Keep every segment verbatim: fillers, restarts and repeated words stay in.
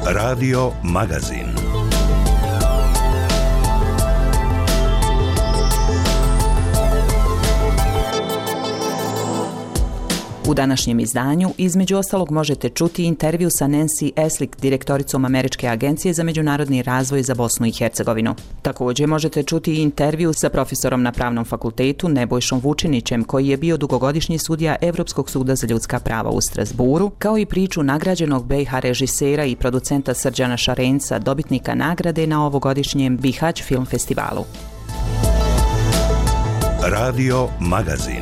Radio Magazin. U današnjem izdanju između ostalog možete čuti intervju sa Nancy Eslick, direktoricom Američke agencije za međunarodni razvoj za Bosnu i Hercegovinu. Također možete čuti intervju sa profesorom na Pravnom fakultetu Nebojšom Vučinićem, koji je bio dugogodišnji sudija Evropskog suda za ljudska prava u Strasburu, kao i priču nagrađenog B i H režisera i producenta Srđana Šarenca, dobitnika nagrade na ovogodišnjem Bihać film festivalu. Radio Magazin.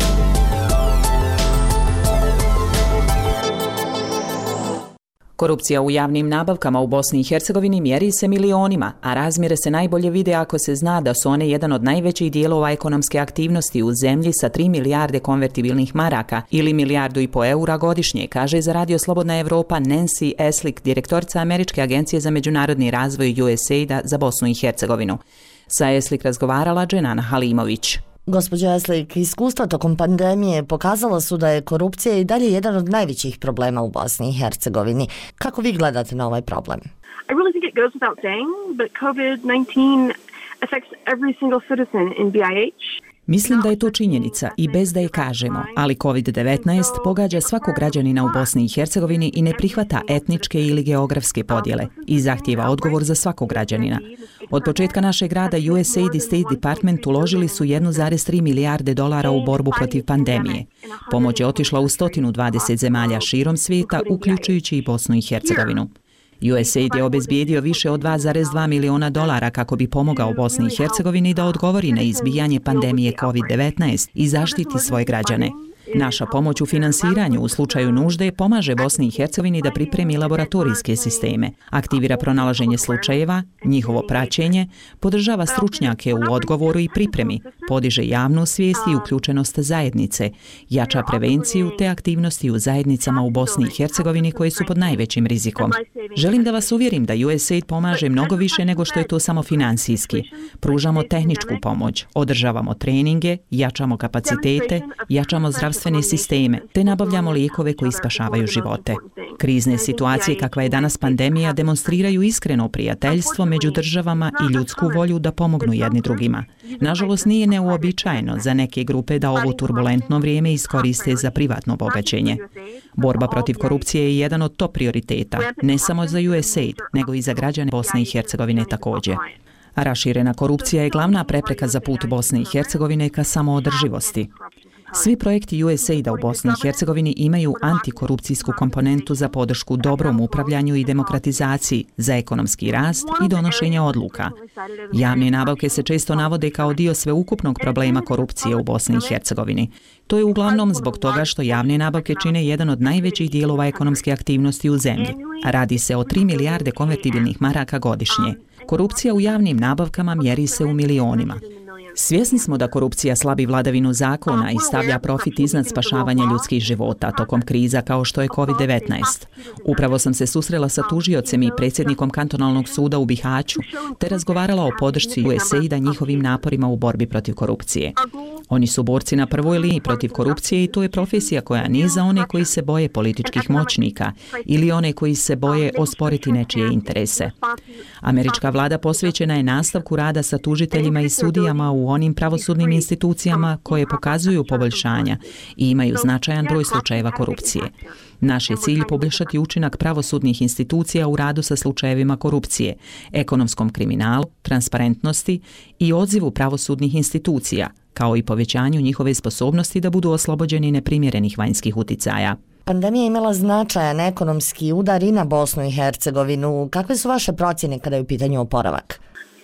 Korupcija u javnim nabavkama u Bosni i Hercegovini mjeri se milionima, a razmjere se najbolje vide ako se zna da su one jedan od najvećih dijelova ekonomske aktivnosti u zemlji sa tri milijarde konvertibilnih maraka ili milijardu i po eura godišnje, kaže za Radio Slobodna Evropa Nancy Eslick, direktorica Američke agencije za međunarodni razvoj U S A I D-a za Bosnu i Hercegovinu. Sa Eslick razgovarala Dženana Halimović. Gospođo Eslick, iskustva tokom pandemije pokazala su da je korupcija i dalje jedan od najvećih problema u Bosni i Hercegovini. Kako vi gledate na ovaj problem? I really think it goes without saying, but COVID nineteen affects every single citizen in B I H. Mislim da je to činjenica i bez da je kažemo, ali kovid devetnaest pogađa svakog građanina u Bosni i Hercegovini i ne prihvata etničke ili geografske podjele i zahtijeva odgovor za svakog građanina. Od početka našeg rada U S A I D i State Department uložili su jedan zarez tri milijarde dolara u borbu protiv pandemije. Pomoć je otišla u sto dvadeset zemalja širom svijeta, uključujući i Bosnu i Hercegovinu. U S A I D je obezbijedio više od dva zarez dva miliona dolara kako bi pomogao Bosni i Hercegovini da odgovori na izbijanje pandemije kovid devetnaest i zaštiti svoje građane. Naša pomoć u finansiranju u slučaju nužde pomaže Bosni i Hercegovini da pripremi laboratorijske sisteme, aktivira pronalaženje slučajeva, njihovo praćenje, podržava stručnjake u odgovoru i pripremi, podiže javnu svijest i uključenost zajednice, jača prevenciju te aktivnosti u zajednicama u Bosni i Hercegovini koji su pod najvećim rizikom. Želim da vas uvjerim da U S A I D pomaže mnogo više nego što je to samo finansijski. Pružamo tehničku pomoć, održavamo treninge, jačamo kapacitete, jačamo zdravstvene sisteme, te nabavljamo lijekove koji spašavaju živote. Krizne situacije kakva je danas pandemija demonstriraju iskreno prijateljstvo među državama i ljudsku volju da pomognu jedni drugima. Nažalost, nije neuobičajeno za neke grupe da ovo turbulentno vrijeme iskoriste za privatno bogaćenje. Borba protiv korupcije je jedan od top prioriteta, ne samo za U S A I D, nego i za građane Bosne i Hercegovine također. Raširena korupcija je glavna prepreka za put Bosne i Hercegovine ka samoodrživosti. Svi projekti U S A I D-a u Bosni i Hercegovini imaju antikorupcijsku komponentu za podršku dobrom upravljanju i demokratizaciji, za ekonomski rast i donošenje odluka. Javne nabavke se često navode kao dio sveukupnog problema korupcije u Bosni i Hercegovini. To je uglavnom zbog toga što javne nabavke čine jedan od najvećih dijelova ekonomske aktivnosti u zemlji, a radi se o tri milijarde konvertibilnih maraka godišnje. Korupcija u javnim nabavkama mjeri se u milionima. Svjesni smo da korupcija slabi vladavinu zakona i stavlja profit iznad spašavanja ljudskih života tokom kriza kao što je kovid devetnaest. Upravo sam se susrela sa tužiocem i predsjednikom kantonalnog suda u Bihaću, te razgovarala o podršci U S A I D-a njihovim naporima u borbi protiv korupcije. Oni su borci na prvoj liniji protiv korupcije i to je profesija koja nije za one koji se boje političkih moćnika ili one koji se boje osporiti nečije interese. Američka vlada posvećena je nastavku rada sa tužiteljima i sudijama u onim pravosudnim institucijama koje pokazuju poboljšanja i imaju značajan broj slučajeva korupcije. Naš je cilj poboljšati učinak pravosudnih institucija u radu sa slučajevima korupcije, ekonomskom kriminalu, transparentnosti i odzivu pravosudnih institucija, kao i povećanju njihove sposobnosti da budu oslobođeni neprimjerenih vanjskih uticaja. Pandemija je imala značajan ekonomski udar i na Bosnu i Hercegovinu. Kakve su vaše procjene kada je u pitanju oporavak?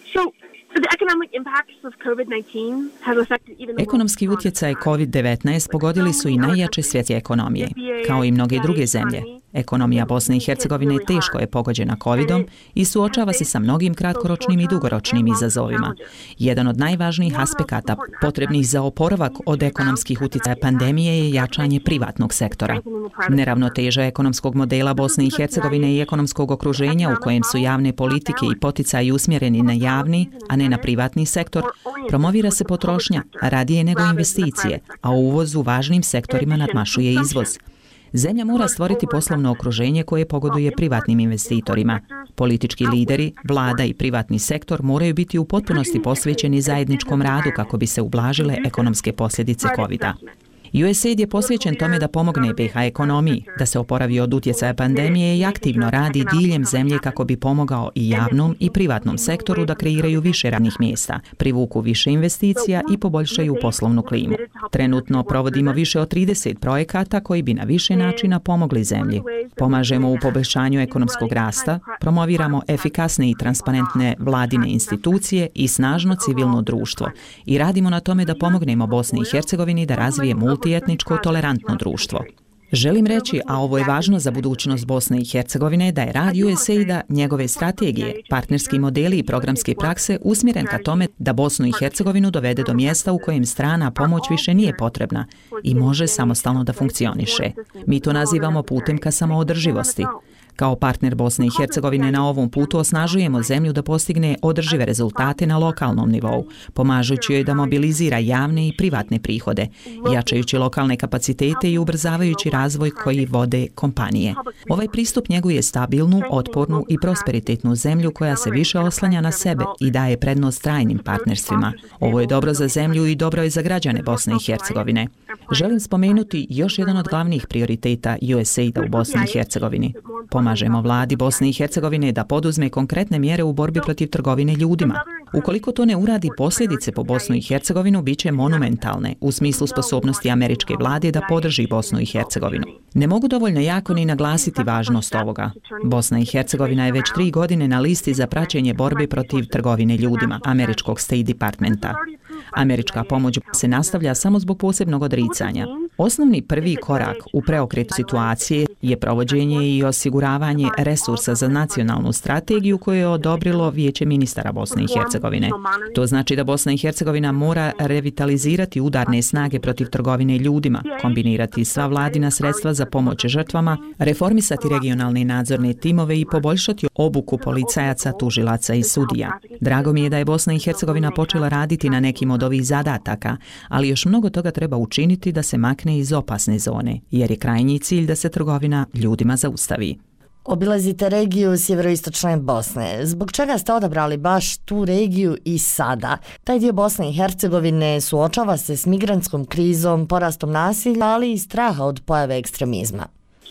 Ekonomski utjecaj kovid devetnaest pogodili su i najjače svjetske ekonomije, kao i mnoge druge zemlje. Ekonomija Bosne i Hercegovine teško je pogođena kovidom i suočava se sa mnogim kratkoročnim i dugoročnim izazovima. Jedan od najvažnijih aspekata potrebnih za oporavak od ekonomskih utjecaja pandemije je jačanje privatnog sektora. Neravnoteža ekonomskog modela Bosne i Hercegovine i ekonomskog okruženja u kojem su javne politike i poticaji usmjereni na javni, a ne na privatni sektor, promovira se potrošnja radije nego investicije, a uvoz u važnim sektorima nadmašuje izvoz. Zemlja mora stvoriti poslovno okruženje koje pogoduje privatnim investitorima. Politički lideri, vlada i privatni sektor moraju biti u potpunosti posvećeni zajedničkom radu kako bi se ublažile ekonomske posljedice kovida. U S A I D je posvećen tome da pomogne B iH ekonomiji, da se oporavi od utjecaja pandemije i aktivno radi diljem zemlje kako bi pomogao i javnom i privatnom sektoru da kreiraju više radnih mjesta, privuku više investicija i poboljšaju poslovnu klimu. Trenutno provodimo više od trideset projekata koji bi na više načina pomogli zemlji. Pomažemo u poboljšanju ekonomskog rasta, promoviramo efikasne i transparentne vladine institucije i snažno civilno društvo i radimo na tome da pomognemo Bosni i Hercegovini da razvije multietničko tolerantno društvo. Želim reći, a ovo je važno za budućnost Bosne i Hercegovine, da je rad U S A I D-a, njegove strategije, partnerski modeli i programske prakse usmjeren ka tome da Bosnu i Hercegovinu dovede do mjesta u kojem strana pomoć više nije potrebna i može samostalno da funkcioniše. Mi to nazivamo putem ka samoodrživosti. Kao partner Bosne i Hercegovine na ovom putu osnažujemo zemlju da postigne održive rezultate na lokalnom nivou, pomažući joj da mobilizira javne i privatne prihode, jačajući lokalne kapacitete i ubrzavajući razvoj koji vode kompanije. Ovaj pristup njeguje stabilnu, otpornu i prosperitetnu zemlju koja se više oslanja na sebe i daje prednost trajnim partnerstvima. Ovo je dobro za zemlju i dobro je za građane Bosne i Hercegovine. Želim spomenuti još jedan od glavnih prioriteta U S A I D-a u Bosni i Hercegovini. Pomažemo vladi Bosne i Hercegovine da poduzme konkretne mjere u borbi protiv trgovine ljudima. Ukoliko to ne uradi, posljedice po Bosnu i Hercegovinu bit će monumentalne u smislu sposobnosti američke vlade da podrži Bosnu i Hercegovinu. Ne mogu dovoljno jako ni naglasiti važnost ovoga. Bosna i Hercegovina je već tri godine na listi za praćenje borbe protiv trgovine ljudima američkog State Departmenta. Američka pomoć se nastavlja samo zbog posebnog odricanja. Osnovni prvi korak u preokretu situacije je provođenje i osiguravanje resursa za nacionalnu strategiju koju je odobrilo Vijeće ministara Bosne i Hercegovine. To znači da Bosna i Hercegovina mora revitalizirati udarne snage protiv trgovine ljudima, kombinirati sva vladina sredstva za pomoć žrtvama, reformisati regionalne nadzorne timove i poboljšati obuku policajaca, tužilaca i sudija. Drago mi je da je Bosna i Hercegovina počela raditi na nekim od ovih zadataka, ali još mnogo toga treba učiniti da se makne iz opasne zone, jer je krajnji cilj da se trgovina ljudima zaustavi. Obilazite regiju sjeveroistočne Bosne. Zbog čega ste odabrali baš tu regiju i sada? Taj dio Bosne i Hercegovine suočava se s migrantskom krizom, porastom nasilja, ali i straha od pojave ekstremizma.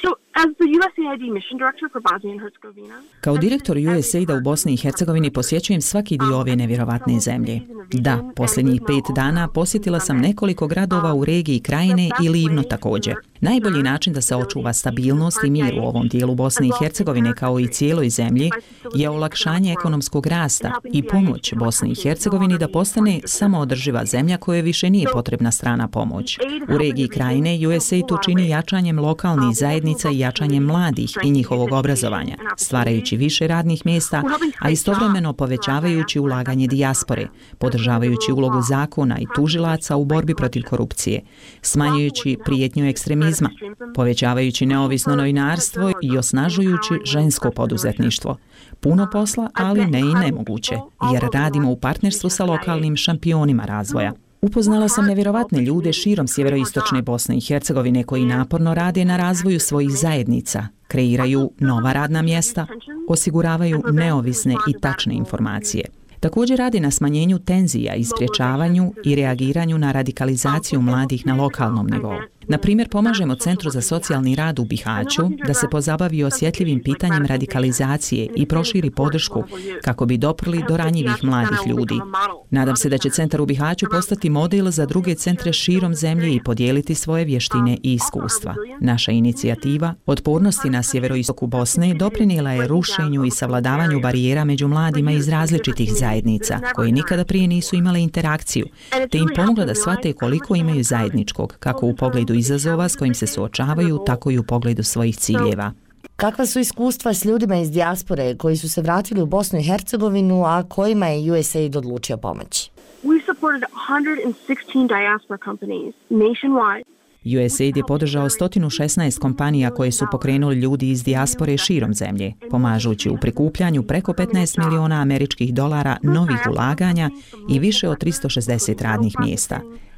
Kao direktor U S A I D-a u Bosni i Hercegovini posjećujem svaki dio ove nevjerovatne zemlje. Da, posljednjih pet dana posjetila sam nekoliko gradova u regiji Krajine i Livno također. Najbolji način da se očuva stabilnost i mir u ovom dijelu Bosne i Hercegovine kao i cijeloj zemlji je olakšanje ekonomskog rasta i pomoć Bosni i Hercegovini da postane samoodrživa zemlja kojoj više nije potrebna strana pomoć. U regiji Krajine U S A I D to čini jačanjem lokalnih zajednica i jačanjem mladih i njihovog obrazovanja, stvarajući više radnih mjesta, a istovremeno povećavajući ulaganje dijaspore, podržavajući ulogu zakona i tužilaca u borbi protiv korupcije, smanjujući prijetnju ekstremizma, povećavajući neovisno novinarstvo i osnažujući žensko poduzetništvo. Puno posla, ali ne i nemoguće, jer radimo u partnerstvu sa lokalnim šampionima razvoja. Upoznala sam nevjerovatne ljude širom sjeveroistočne Bosne i Hercegovine koji naporno rade na razvoju svojih zajednica, kreiraju nova radna mjesta, osiguravaju neovisne i tačne informacije. Također radi na smanjenju tenzija i sprječavanju i reagiranju na radikalizaciju mladih na lokalnom nivou. Na primjer, pomažemo Centru za socijalni rad u Bihaću da se pozabavi osjetljivim pitanjem radikalizacije i proširi podršku kako bi doprli do ranjivih mladih ljudi. Nadam se da će Centar u Bihaću postati model za druge centre širom zemlje i podijeliti svoje vještine i iskustva. Naša inicijativa Otpornosti na sjeveroistoku Bosne doprinijela je rušenju i savladavanju barijera među mladima iz različitih zajednica koji nikada prije nisu imale interakciju, te im pomogla da shvate koliko imaju zajedničkog, kako u pogledu izazova s kojim se suočavaju, tako i u pogledu svojih ciljeva. Kakva su iskustva s ljudima iz dijaspore koji su se vratili u Bosnu i Hercegovinu, a kojima je U S A I D odlučio pomoći? We supported one hundred sixteen diaspora companies nationwide. U S A I D je podržao sto šesnaest kompanija koje su pokrenuli ljudi iz dijaspore širom zemlje, pomažući u prikupljanju preko petnaest miliona američkih dolara novih ulaganja i više od tristo šezdeset radnih mjesta.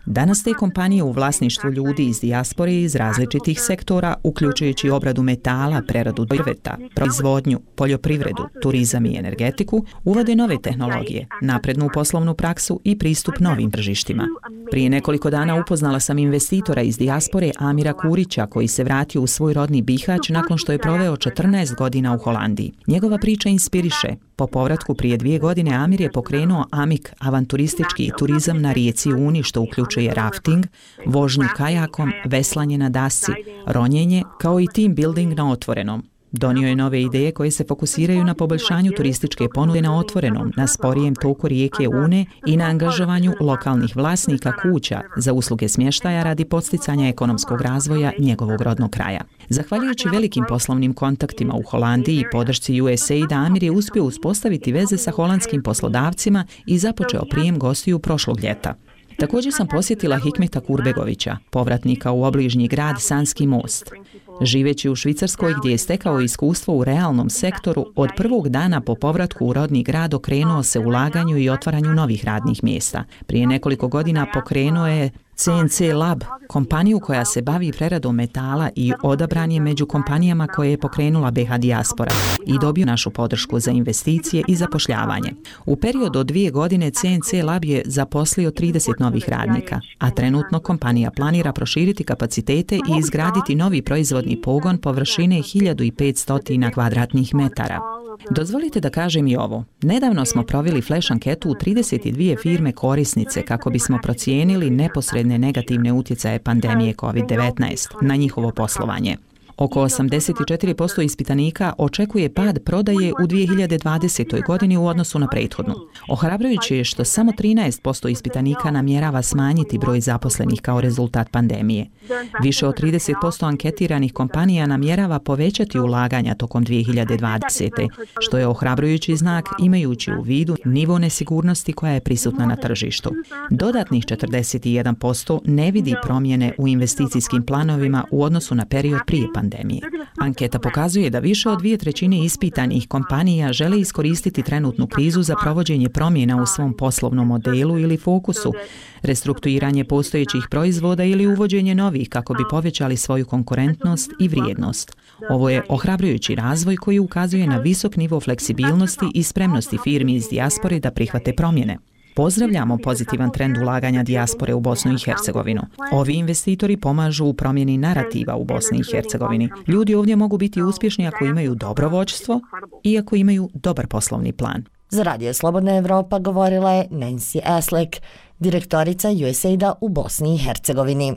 Danas te kompanije u vlasništvu ljudi iz dijaspore iz različitih sektora, uključujući obradu metala, preradu drveta, proizvodnju, poljoprivredu, turizam i energetiku, uvode nove tehnologije, naprednu poslovnu praksu i pristup novim tržištima. Prije nekoliko dana upoznala sam investitora iz dijaspore Amira Kurića, koji se vratio u svoj rodni Bihać nakon što je proveo četrnaest godina u Holandiji. Njegova priča inspiriše. Po povratku prije dvije godine Amir je pokrenuo Amik, avanturistički turizam na rijeci Uni, što uključuje rafting, vožnju kajakom, veslanje na dasci, ronjenje, kao i team building na otvorenom. Donio je nove ideje koje se fokusiraju na poboljšanju turističke ponude na otvorenom, na sporijem toku rijeke Une i na angažovanju lokalnih vlasnika kuća za usluge smještaja radi podsticanja ekonomskog razvoja njegovog rodnog kraja. Zahvaljujući velikim poslovnim kontaktima u Holandiji i podršci U S A I D, Amir je uspio uspostaviti veze sa holandskim poslodavcima i započeo prijem gostiju prošlog ljeta. Također sam posjetila Hikmeta Kurbegovića, povratnika u obližnji grad Sanski most. Živeći u Švicarskoj, gdje je stekao iskustvo u realnom sektoru, od prvog dana po povratku u rodni grad okrenuo se ulaganju i otvaranju novih radnih mjesta. Prije nekoliko godina pokrenuo je C N C Lab, kompaniju koja se bavi preradom metala, i odabran je među kompanijama koje je pokrenula B H Dijaspora i dobio našu podršku za investicije i zapošljavanje. U periodu od dvije godine C N C Lab je zaposlio trideset novih radnika, a trenutno kompanija planira proširiti kapacitete i izgraditi novi proizvodni pogon površine hiljadu petsto kvadratnih metara. Dozvolite da kažem i ovo. Nedavno smo proveli flash anketu u trideset dvije firme korisnice kako bismo procijenili neposredne negativne utjecaje pandemije kovid devetnaest na njihovo poslovanje. Oko osamdeset četiri posto ispitanika očekuje pad prodaje u dvije hiljade dvadesetoj. godini u odnosu na prethodnu. Ohrabrujuće je što samo trinaest posto ispitanika namjerava smanjiti broj zaposlenih kao rezultat pandemije. Više od trideset posto anketiranih kompanija namjerava povećati ulaganja tokom dvije hiljade dvadesete. što je ohrabrujući znak imajući u vidu nivo nesigurnosti koja je prisutna na tržištu. Dodatnih četrdeset jedan posto ne vidi promjene u investicijskim planovima u odnosu na period prije pandemije. Pandemije. Anketa pokazuje da više od dvije trećine ispitanih kompanija žele iskoristiti trenutnu krizu za provođenje promjena u svom poslovnom modelu ili fokusu, restrukturiranje postojećih proizvoda ili uvođenje novih kako bi povećali svoju konkurentnost i vrijednost. Ovo je ohrabrujući razvoj koji ukazuje na visok nivo fleksibilnosti i spremnosti firmi iz dijaspore da prihvate promjene. Pozdravljamo pozitivan trend ulaganja dijaspore u Bosnu i Hercegovinu. Ovi investitori pomažu u promjeni narativa u Bosni i Hercegovini. Ljudi ovdje mogu biti uspješni ako imaju dobro vođstvo i ako imaju dobar poslovni plan. Za Radio Slobodna Evropa govorila je Nancy Aslek, direktorica U S A I D-a u Bosni i Hercegovini.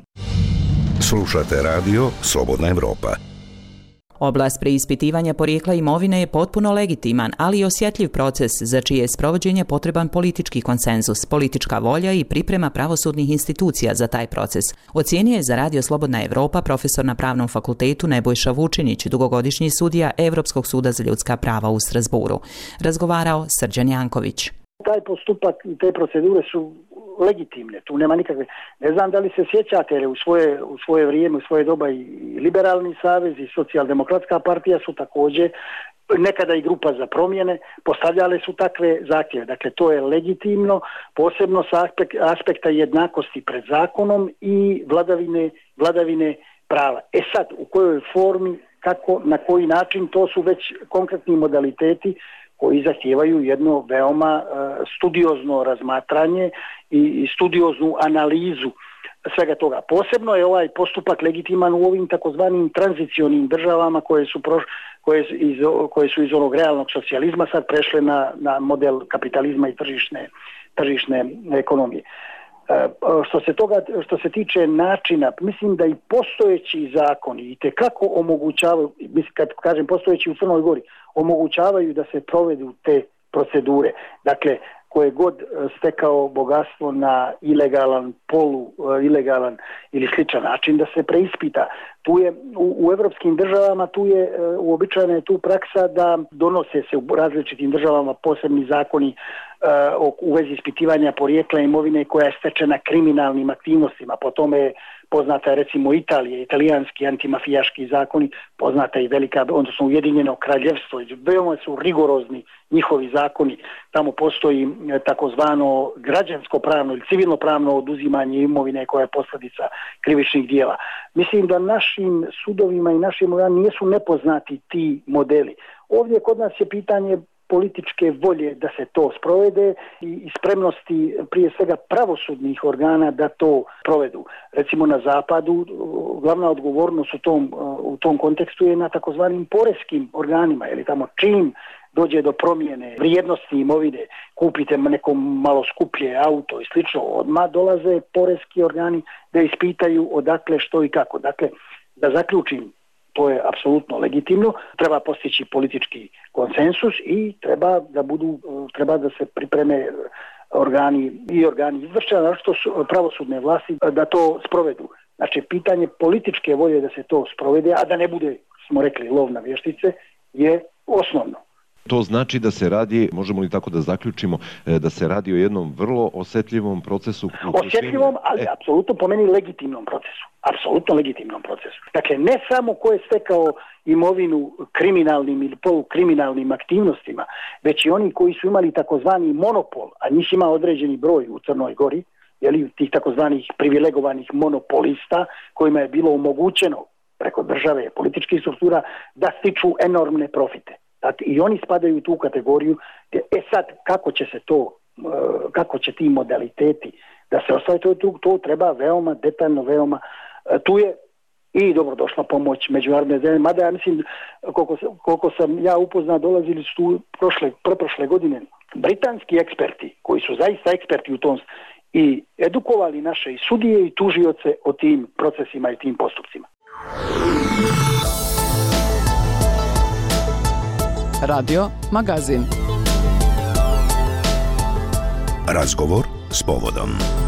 Slušate Radio Slobodna Evropa. Oblast preispitivanja porijekla imovine je potpuno legitiman, ali i osjetljiv proces za čije je sprovođenje potreban politički konsenzus, politička volja i priprema pravosudnih institucija za taj proces. Ocijenio je za Radio Slobodna Evropa profesor na Pravnom fakultetu Nebojša Vučinić, dugogodišnji sudija Europskog suda za ljudska prava u Strasburu. Razgovarao Srđan Janković. Taj postupak i te procedure su legitimne, tu nema nikakve. Ne znam da li se sjećate, jer u svoje, u svoje vrijeme, u svoje doba i Liberalni savez i Socijaldemokratska partija su također, nekada i grupa za promjene, postavljale su takve zahtjeve. Dakle, to je legitimno, posebno sa aspekt, aspekta jednakosti pred zakonom i vladavine, vladavine prava. E sad, u kojoj formi, kako, na koji način, to su već konkretni modaliteti koji zahtijevaju jedno veoma uh, studiozno razmatranje i, i studioznu analizu svega toga. Posebno je ovaj postupak legitiman u ovim takozvanim tranzicionim državama koje su, proš, koje, iz, koje su iz onog realnog socijalizma sad prešle na, na model kapitalizma i tržišne, tržišne ekonomije. Uh, što se toga, što se tiče načina, mislim da i postojeći zakoni i tekako omogućavaju, mislim, kad kažem postojeći u Crnoj Gori, omogućavaju da se provedu te procedure. Dakle, koje god stekao bogatstvo na ilegalan, polu ilegalan ili sličan način da se preispita. Tu je u, u evropskim državama tu je uobičajena je tu praksa da donose se u različitim državama posebni zakoni uh, u vezi ispitivanja porijekla imovine koja je stečena kriminalnim aktivnostima. Po tome je poznata je recimo Italija, italijanski antimafijaški zakoni, poznata je i velika, odnosno Ujedinjeno kraljevstvo, veoma su rigorozni njihovi zakoni, tamo postoji takozvano građansko pravno ili civilno pravno oduzimanje imovine koja je posljedica krivičnih dijela. Mislim da našim sudovima i našim organima nisu nepoznati ti modeli. Ovdje kod nas je pitanje političke volje da se to sprovede i spremnosti prije svega pravosudnih organa da to provedu. Recimo na zapadu glavna odgovornost u tom, u tom kontekstu je na takozvanim poreskim organima, jer tamo čim dođe do promjene vrijednosti imovine, kupite neko malo skuplje auto i slično, odmah dolaze poreski organi da ispitaju odakle, što i kako. Dakle, da zaključim, to je apsolutno legitimno, treba postići politički konsensus i treba da budu, treba da se pripreme organi i organi izvršenja, naročito su pravosudne vlasti da to sprovedu. Znači, pitanje političke volje da se to sprovede, a da ne bude, smo rekli, lov na vještice, je osnovno. To znači da se radi, možemo li tako da zaključimo, da se radi o jednom vrlo osjetljivom procesu? Osjetljivom, ali e. apsolutno po meni legitimnom procesu. Apsolutno legitimnom procesu. Dakle, ne samo ko je stekao imovinu kriminalnim ili polukriminalnim aktivnostima, već i oni koji su imali takozvani monopol, a njih ima određeni broj u Crnoj Gori, jeli, tih takozvanih privilegovanih monopolista kojima je bilo omogućeno preko države političkih struktura da stiču enormne profite. I oni spadaju u tu kategoriju. E sad, kako će se to, kako će ti modaliteti da se ostvari, to, to treba veoma detaljno, veoma, tu je i dobrodošla pomoć međunarodne zemlje, mada ja mislim, koliko, koliko sam ja upoznat, dolazili su tu prošle, prošle godine britanski eksperti, koji su zaista eksperti u tom i edukovali naše i sudije i tužioce o tim procesima i tim postupcima. Radio Magazin. Razgovor s povodom.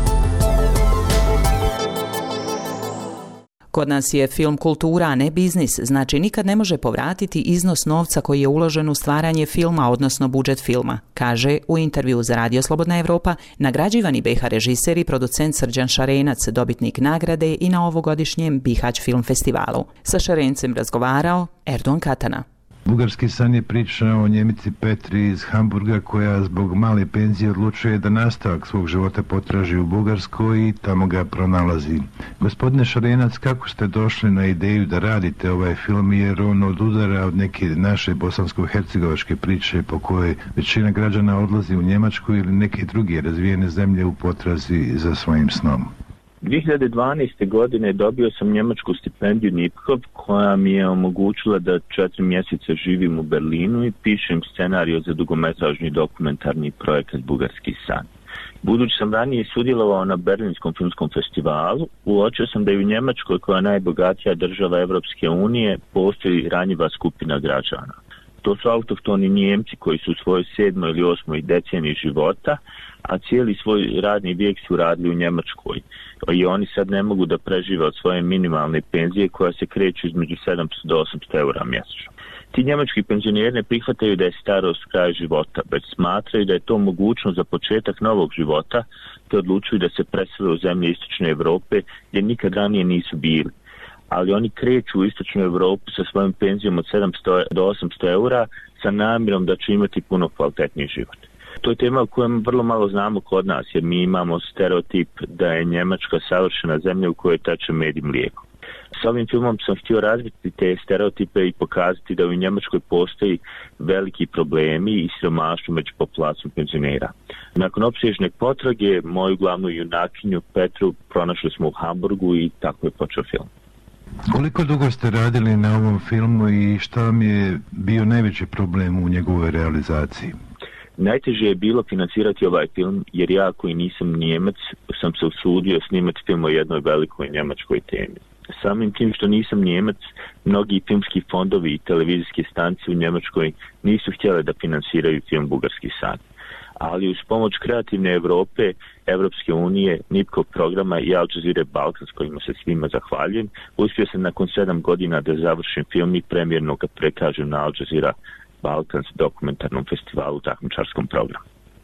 Kod nas je film kultura, a ne biznis, znači nikad ne može povratiti iznos novca koji je uložen u stvaranje filma, odnosno budžet filma, kaže u intervju za Radio Slobodna Evropa nagrađivani B iH režiser i producent Srđan Šarenac, dobitnik nagrade i na ovogodišnjem Bihać film festivalu. Sa Šarencem razgovarao Erdogan Katana. Bugarski san je priča o Njemici Petri iz Hamburga koja zbog male penzije odlučuje da nastavak svog života potraži u Bugarskoj i tamo ga pronalazi. Gospodine Šarenac, kako ste došli na ideju da radite ovaj film, jer on odudara od neke naše bosansko-hercegovačke priče po kojoj većina građana odlazi u Njemačku ili neke druge razvijene zemlje u potrazi za svojim snom? dvije hiljade dvanaeste. godine dobio sam njemačku stipendiju Nipkow koja mi je omogućila da četiri mjeseca živim u Berlinu i pišem scenariju za dugometražni dokumentarni projekat Bugarski san. Budući sam ranije sudjelovao na Berlinskom filmskom festivalu, uočio sam da i u Njemačkoj, koja je najbogatija država Evropske unije, postoji ranjiva skupina građana. To su autohtoni Njemci koji su u svojoj sedmoj ili osmoj deceniji života, a cijeli svoj radni vijek su radili u Njemačkoj. I oni sad ne mogu da prežive od svoje minimalne penzije koja se kreću između sedamsto do osamsto eura mjesečno. Ti njemački penzioneri ne prihvataju da je starost kraj života, već smatraju da je to mogućnost za početak novog života, te odlučuju da se presele u zemlje Istočne Europe gdje nikad ranije nisu bili. Ali oni kreću u Istočnu Europu sa svojom penzijom od sedamsto do osamsto eura sa namjerom da će imati puno kvalitetniji život. To je tema o kojem vrlo malo znamo kod nas, jer mi imamo stereotip da je Njemačka savršena zemlja u kojoj teče med i mlijeko. S ovim filmom sam htio razbiti te stereotipe i pokazati da u Njemačkoj postoji veliki problemi i siromaštvo među populacijom penzionera. Nakon opsežne potrage, moju glavnu junakinju Petru pronašli smo u Hamburgu i tako je počeo film. Koliko dugo ste radili na ovom filmu i šta vam je bio najveći problem u njegovoj realizaciji? Najteže je bilo financirati ovaj film, jer ja koji nisam Njemac sam se usudio snimati film o jednoj velikoj njemačkoj temi. Samim tim što nisam Njemac, mnogi filmski fondovi i televizijske stanice u Njemačkoj nisu htjele da finansiraju film Bugarski san. Ali uz pomoć Kreativne Europe, Evropske unije, Nipkow programa i Al Jazeera Balkan, s kojima se svima zahvaljujem, uspio sam nakon sedam godina da završim film i premjerno ga prekažem na Al Jazeera Balkans dokumentarnom festivalu, takmičarskom programu.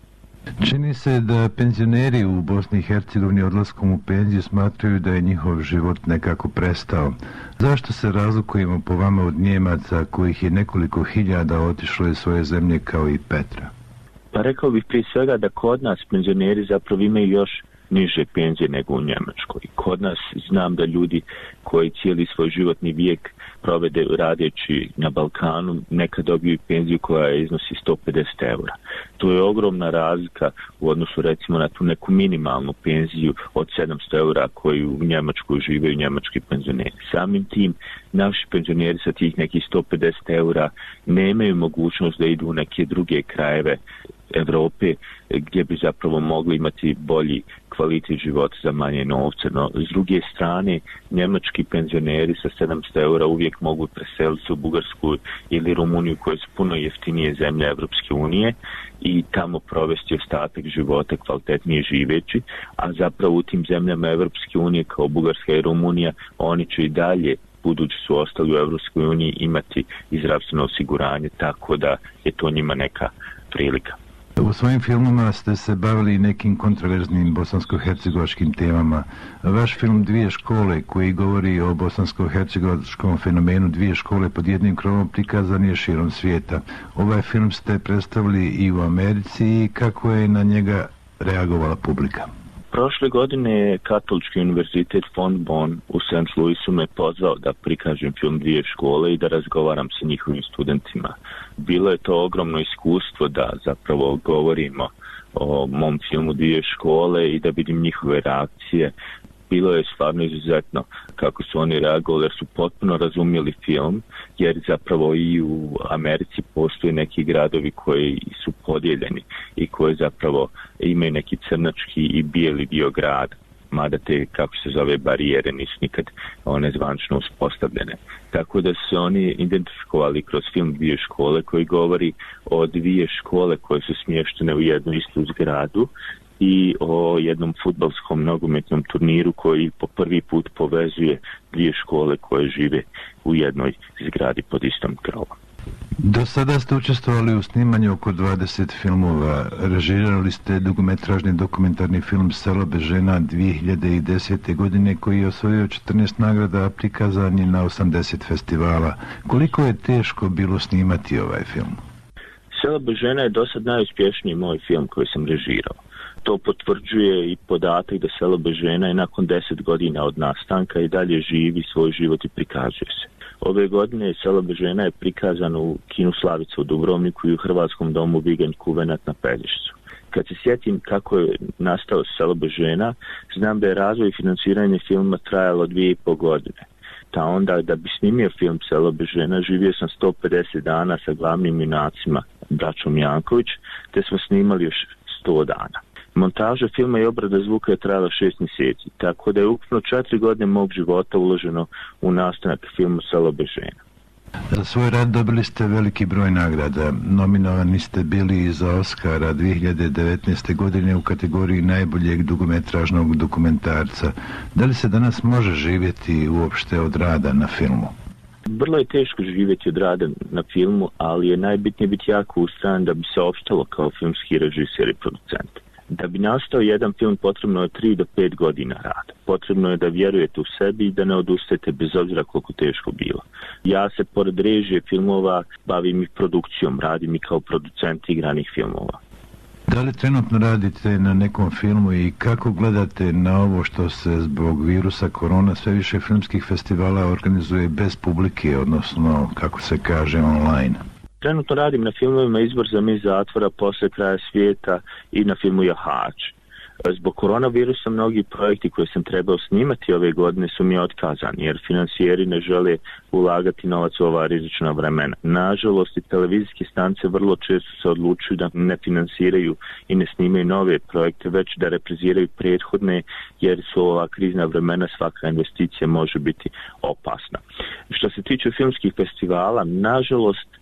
Čini se da penzioneri u Bosni i Hercegovini odlaskom u penziju smatraju da je njihov život nekako prestao. Zašto se razlikujemo po vama od Njemaca kojih je nekoliko hiljada otišlo iz svoje zemlje kao i Petra? Pa rekao bih prije svega da kod nas penzioneri zapravo imaju još niže penzije nego u Njemačkoj. Kod nas znam da ljudi koji cijeli svoj životni vijek provede radeći na Balkanu nekad dobiju penziju koja iznosi sto pedeset eura. To je ogromna razlika u odnosu recimo na tu neku minimalnu penziju od sedamsto eura koju u Njemačkoj uživaju njemački penzioneri. Samim tim naši penzioneri sa tih nekih sto pedeset eura nemaju mogućnost da idu u neke druge krajeve Europe gdje bi zapravo mogli imati bolji kvalitet života za manje novca. No, s druge strane, njemački penzioneri sa sedamsto eura uvijek mogu preseliti se u Bugarsku ili Rumuniju koje su puno jeftinije zemlje Evropske unije i tamo provesti ostatak života kvalitetnije živeći, a zapravo u tim zemljama Evropske unije kao Bugarska i Rumunija oni će i dalje budući su ostali u Evropskoj uniji imati i zdravstveno osiguranje, tako da je to njima neka prilika. U svojim filmima ste se bavili nekim kontroverznim bosansko-hercegovačkim temama. Vaš film Dvije škole, koji govori o bosansko-hercegovačkom fenomenu dvije škole pod jednim krovom, prikazan je širom svijeta. Ovaj film ste predstavili i u Americi i kako je na njega reagovala publika? Prošle godine je Katolički univerzitet Von Bonn u Saint Louisu me pozvao da prikažem film Dvije škole i da razgovaram sa njihovim studentima. Bilo je to ogromno iskustvo da zapravo govorimo o mom filmu Dvije škole i da vidim njihove reakcije. Bilo je stvarno izuzetno kako su oni reagovali jer su potpuno razumjeli film, jer zapravo i u Americi postoje neki gradovi koji su podijeljeni i koji zapravo imaju neki crnački i bijeli dio grada, mada te, kako se zove, barijere nisu nikad one zvančno uspostavljene. Tako da su oni identifikovali kroz film Dvije škole koji govori o dvije škole koje su smještene u jednu istu zgradu i o jednom fudbalskom nogometnom turniru koji po prvi put povezuje dvije škole koje žive u jednoj zgradi pod istom krovom. Do sada ste učestvovali u snimanju oko dvadeset filmova. Režirali ste dugometražni dokumentarni film Selo bez žena dvije hiljade desete. godine koji je osvojio četrnaest nagrada, a prikazan je na osamdeset festivala. Koliko je teško bilo snimati ovaj film? Selo bez žena je dosad najuspješniji moj film koji sam režirao. To potvrđuje i podatak da Selo bez žena je nakon deset godina od nastanka i dalje živi svoj život i prikazuje se. Ove godine Selo bez žena je prikazano u kinu Slavica u Dubrovniku i u Hrvatskom domu Viganj Kuvenat na Pelješcu. Kad se sjetim kako je nastao Selo bez žena, znam da je razvoj i financiranje filma trajalo dvije i pol godine. Ta onda da bi snimio film Selo bez žena živio sam sto pedeset dana sa glavnim junacima braćom Janković, te smo snimali još sto dana. Montaža filma i obrada zvuka je trajala šest mjeseci, tako da je ukupno četiri godine mog života uloženo u nastanak filmu Selo bez žena. Za svoj rad dobili ste veliki broj nagrada. Nominovani ste bili i za Oscara dvije hiljade devetnaeste. godine u kategoriji najboljeg dugometražnog dokumentarca. Da li se danas može živjeti uopšte od rada na filmu? Vrlo je teško živjeti od rada na filmu, ali je najbitnije biti jako ustrajan da bi se opštalo kao filmski režiser i producent. Da bi nastao jedan film potrebno je tri do pet godina rada. Potrebno je da vjerujete u sebi i da ne odustajete bez obzira koliko teško bilo. Ja se pored režije filmova bavim i produkcijom, radim i kao producent igranih filmova. Da li trenutno radite na nekom filmu i kako gledate na ovo što se zbog virusa korona sve više filmskih festivala organizuje bez publike, odnosno, kako se kaže, online? Trenutno radim na filmovima Izbor za mis zatvora, Posle kraja svijeta i na filmu Jahač. Zbog koronavirusa mnogi projekti koje sam trebao snimati ove godine su mi otkazani jer financijeri ne žele ulagati novac u ova rizična vremena. Nažalost i televizijske stanice vrlo često se odlučuju da ne finansiraju i ne snimaju nove projekte, već da repriziraju prethodne jer su ova krizna vremena, svaka investicija može biti opasna. Što se tiče filmskih festivala, nažalost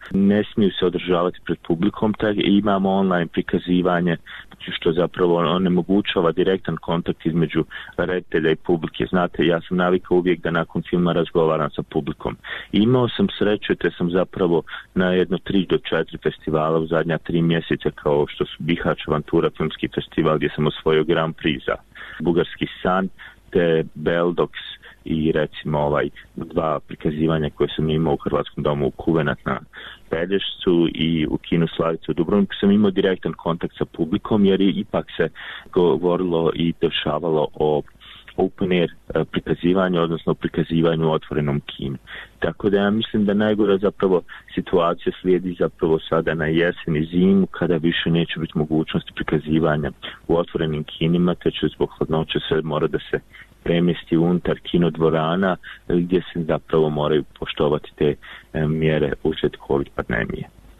ne smiju se održavati pred publikom, tako imamo online prikazivanje što zapravo onemogućava direktan kontakt između reditelja i publike. Znate, ja sam navikao uvijek da nakon filma razgovaram sa publikom. I imao sam sreću te sam zapravo na jedno tri do četiri festivala u zadnja tri mjeseca kao što su Bihać Avantura filmski festival gdje sam osvojio Grand Prix za Bugarski san, te Beldox i recimo ovaj dva prikazivanja koje sam imao u Hrvatskom domu u Kuvenat na Pelješcu i u Kinu Slavicu u Dubrovniku sam imao direktan kontakt sa publikom jer je ipak se govorilo i dešavalo o open air prikazivanju, odnosno prikazivanju u otvorenom kinu. Tako da ja mislim da najgora zapravo situacija slijedi zapravo sada na jesen i zimu kada više neće biti mogućnosti prikazivanja u otvorenim kinima, te će zbog hladnoće sve mora da se premjesti unutar kinodvorana gdje se zapravo moraju poštovati te e, mjere uslijed COVID pandemije.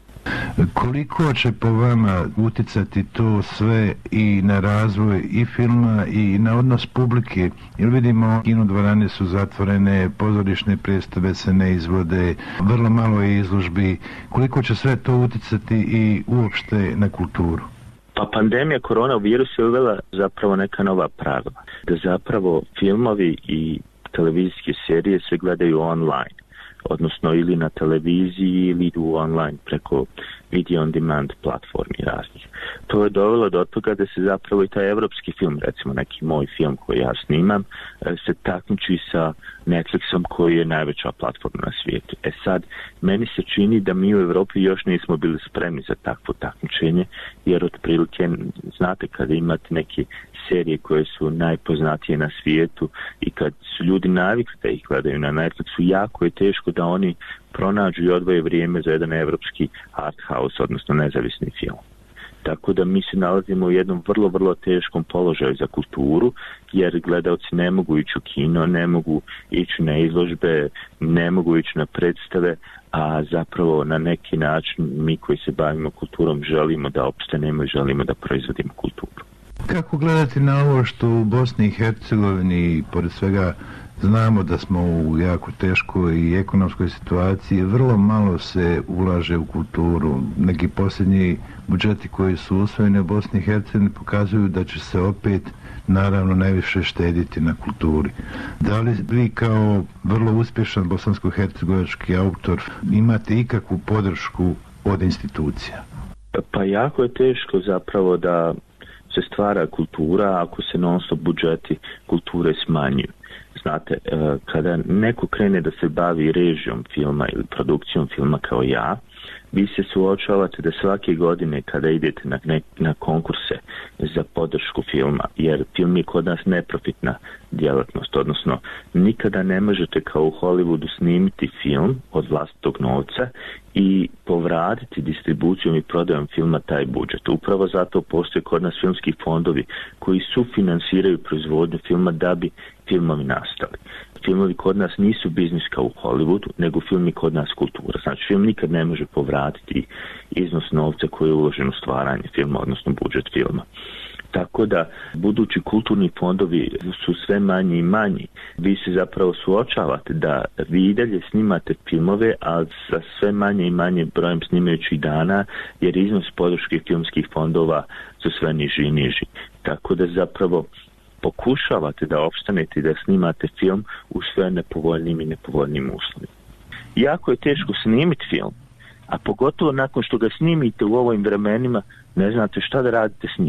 Koliko će po vama utjecati to sve i na razvoj i filma i na odnos publike? Jer vidimo, kinodvorane su zatvorene, pozorišne predstave se ne izvode, vrlo malo je izložbi. Koliko će sve to utjecati i uopšte na kulturu? Pa pandemija koronavirusa je uvela zapravo neka nova pravila. Da zapravo filmovi i televizijske serije se gledaju online, odnosno ili na televiziji ili idu online preko video on demand platformi raznih. To je dovelo do toga da se zapravo i taj evropski film, recimo neki moj film koji ja snimam, se takmiči sa Netflixom koji je najveća platforma na svijetu. E sad, meni se čini da mi u Europi još nismo bili spremni za takvo takmičenje, jer otprilike, znate, kada imate neke serije koje su najpoznatije na svijetu i kad su ljudi navikli da ih gledaju na Netflixu, jako je teško da oni pronađu i odvoje vrijeme za jedan evropski art house, odnosno nezavisni film. Tako da mi se nalazimo u jednom vrlo, vrlo teškom položaju za kulturu, jer gledalci ne mogu ići u kino, ne mogu ići na izložbe, ne mogu ići na predstave, a zapravo na neki način mi koji se bavimo kulturom želimo da opstanemo i želimo da proizvodimo kulturu. Kako gledati na ovo što u Bosni i Hercegovini, pored svega znamo da smo u jako teškoj i ekonomskoj situaciji, vrlo malo se ulaže u kulturu. Neki posljednji budžeti koji su usvojeni u Bosni i Hercegovini pokazuju da će se opet naravno najviše štediti na kulturi. Da li vi kao vrlo uspješan bosansko-hercegovački autor imate ikakvu podršku od institucija? Pa jako je teško zapravo da se stvara kultura ako se non stop budžeti kulture smanjuju. Znate, kada neko krene da se bavi režijom filma ili produkcijom filma kao ja, vi se suočavate da svake godine kada idete na, ne, na konkurse za podršku filma, jer film je kod nas neprofitna djelatnost, odnosno nikada ne možete kao u Hollywoodu snimiti film od vlastitog novca i povratiti distribucijom i prodajom filma taj budžet. Upravo zato postoje kod nas filmski fondovi koji sufinansiraju proizvodnju filma da bi filmovi nastali. Filmovi kod nas nisu biznis kao u Hollywoodu, nego film je kod nas kultura. Znači, film nikad ne može povratiti iznos novca koji je uložen u stvaranje filma, odnosno budžet filma. Tako da, budući kulturni fondovi su sve manji i manji, vi se zapravo suočavate da vi i dalje snimate filmove, a sa sve manje i manje brojem snimajućih dana, jer iznos podrške filmskih fondova su sve niži i niži. Tako da zapravo pokušavate da opstanete i da snimate film u sve nepovoljnim i nepovoljnim uslovima. Jako je teško snimiti film, a pogotovo nakon što ga snimite u ovim vremenima, ne znate šta da radite s njim.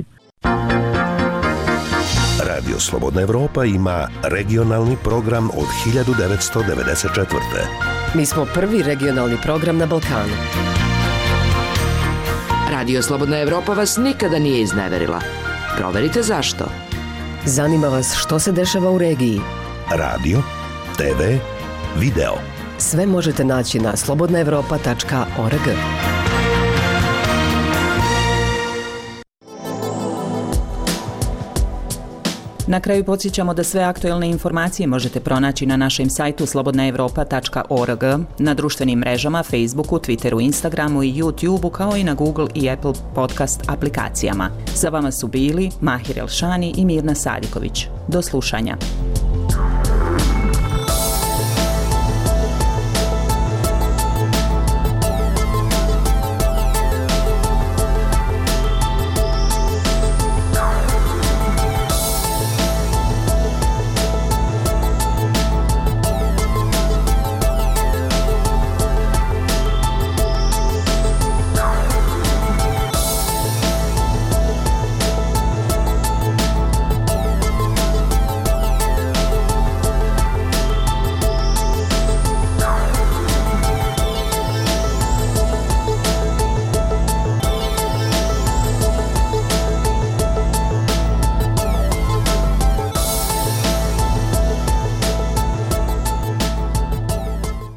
Radio Slobodna Evropa ima regionalni program od hiljadu devetsto devedeset četvrte. Mi smo prvi regionalni program na Balkanu. Radio Slobodna Evropa vas nikada nije izneverila. Proverite zašto. Zanima vas što se dešava u regiji. Radio, te ve, video. Sve možete naći na slobodna evropa tačka org. Na kraju podsjećamo da sve aktuelne informacije možete pronaći na našem sajtu slobodna evropa tačka org, na društvenim mrežama, Facebooku, Twitteru, Instagramu i YouTubeu, kao i na Google i Apple podcast aplikacijama. Sa vama su bili Mahir Elšani i Mirna Sadiković. Do slušanja.